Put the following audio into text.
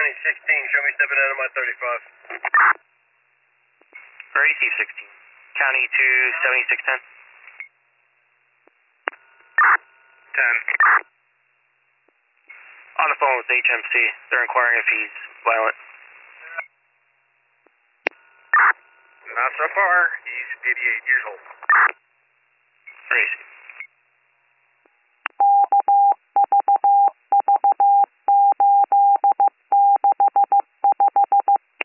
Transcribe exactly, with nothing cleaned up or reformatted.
County sixteen, show me stepping out of my thirty-five. Ready, Steve sixteen. County two seventy-six ten. ten. On the phone with H M C. They're inquiring if he's violent. Not so far. He's eighty-eight years old. Ready, Steve.